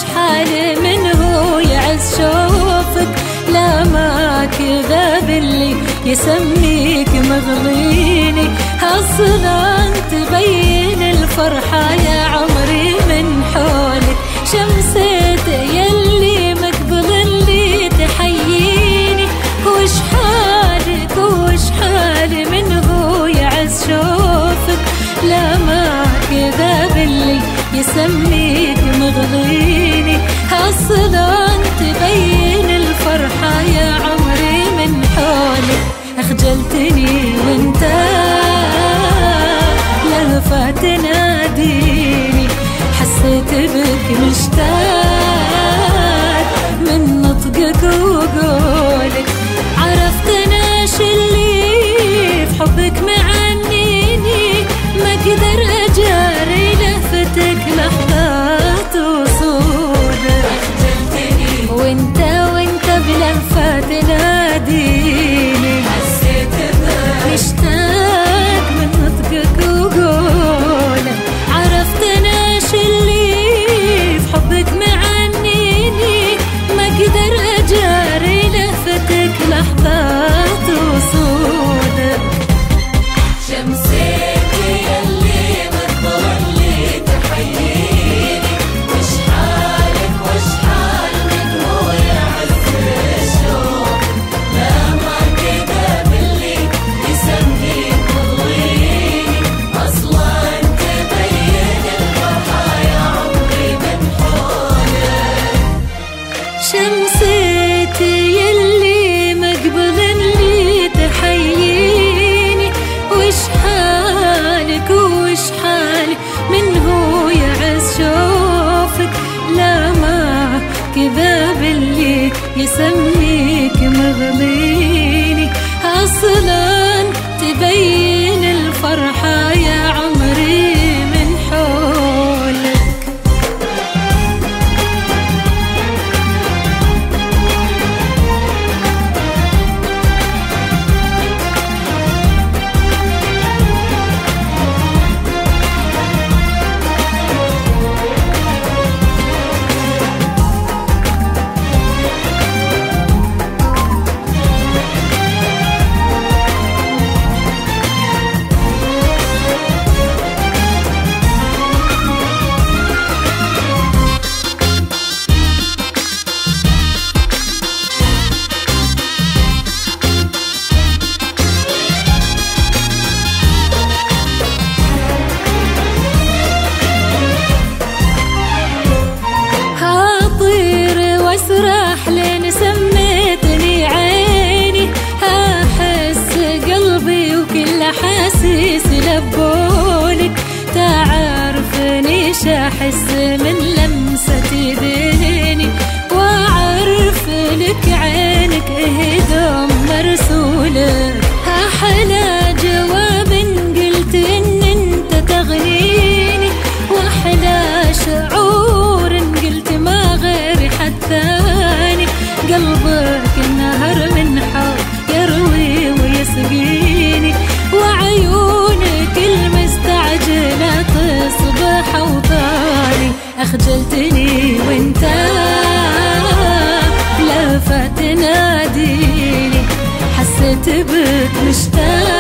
حالي من هو يعز شوفك، لا ما كذا باللي يسميك مغليني، أصلا تبين الفرحة يا عمري من حولك. شمسة يلي مقبل اللي تحييني، وش حالك وش حالي من هو يعز شوفك، لا ما كذا باللي يسميك مغليني، أصلا تبين الفرحة يا عمري من حولك. أخجلتني وانت لهفة تناديني، حسيت بك مشتاق من نطقك وقولك، عرفت أنا شلي في حبك معنيني، ما قدر أجاري لهفتك لحظات وصولك. أخجلتني وانت بلهفة تناديني، حسيت بك مشتاق من نطقك وقولك، عرفت أنا شلي في حبك معنيني، ما قدر أجاري لهفتك لحظات وصولك. شمسيتي يلي مقبل اللي تحييني، وش حالك وش حال من هو يعز الشوق، لا ما كذا باللي يسميك مغليني، أصلا تبين الفرحة يا عمري من حولك. شمسيتي يلي مقبل اللي تحييني، وش حالك وش حالي من هو يعز شوفك، لا ما كذا باللي يسميك مغليني، أصلا تبين الفرحة يا عمري من حولك. اسرح لين سميتني عيني، احس قلبي وكل احاسيسي لبولك، تعرفني شاحس من لمسة يديني، واعرف لك عينك اهدم مرسولك، احلى جواب قلت ان انت تغنيني، واحلى شعور قلت ما غير حد ثاني، قلبك النهر من حول يروي ويسقيني، وعيونك المستعجلة تصبح أوطاني. أخجلتني وانت لهفة تناديني، حسيت بك مشتاق